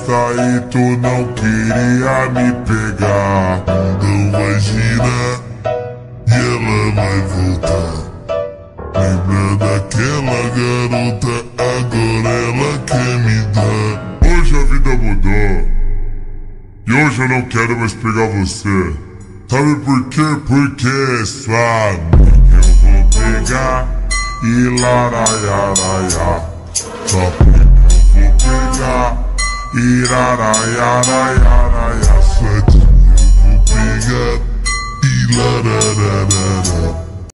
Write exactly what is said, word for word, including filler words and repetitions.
festa e tu não queria me pegar. Não vai girar e ela vai voltar. Lembra daquela garota, agora ela quer me dar. Hoje a vida mudou e hoje eu não quero mais pegar você. Sabe por quê? Porque sua amiga eu vou pegar e laraiaraia. Sua amiga eu vou pegar e laraiaraia. Sua tia eu vou pegar e larararara.